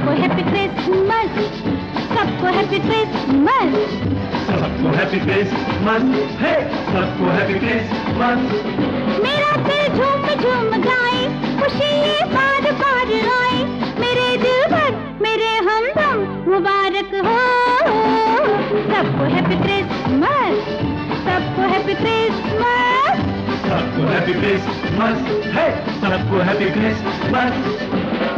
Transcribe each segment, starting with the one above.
सबको happy Christmas, सबको happy Christmas, सबको हैप्पी क्रिसमस, हे सबको हैप्पी क्रिसमस। मेरा दिल झूम झूम गाए, खुशी ये बार बार आए, मेरे दिल भर मेरे हमदम मुबारक हो। सबको हैप्पी क्रिसमस, सबको हैप्पी क्रिसमस, सबको हैप्पी क्रिसमस, हे सबको हैप्पी क्रिसमस।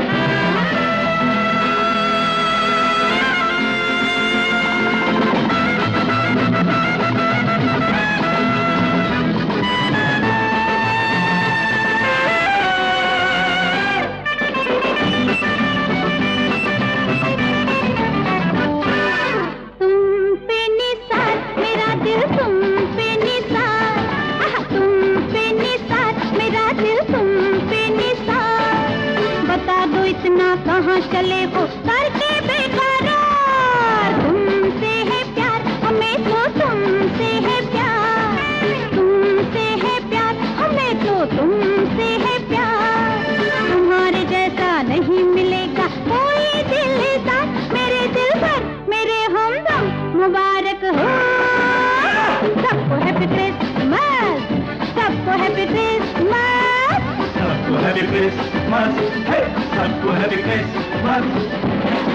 इतना कहाँ चले हो करके बेकरार, तुमसे है प्यार हमें तो तुमसे है प्यार, तुमसे है प्यार हमें तो तुमसे है प्यार। तुम्हारे जैसा नहीं मिलेगा कोई दिलदार, मेरे दिल पर मेरे हमदम मुबारक हो। सबको हैप्पी क्रिसमस, सबको हैप्पी क्रिसमस, सबको हैप्पी क्रिसमस, हे सबको हैप्पी क्रिसमस।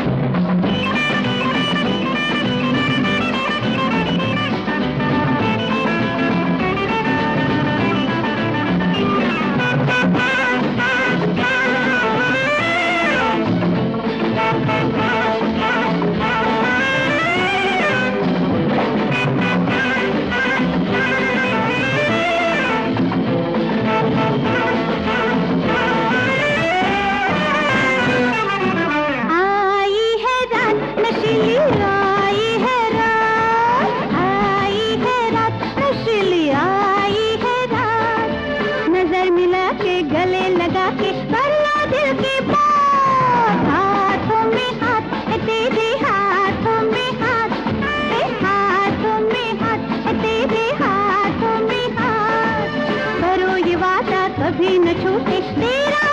गले लगा के करना दिल की बात, हाथों में हाथ है तेरे हाथों में हाथ, हाथों में हाथ है तेरे हाथों में हाथ, करो ये वादा कभी न छूटे तेरा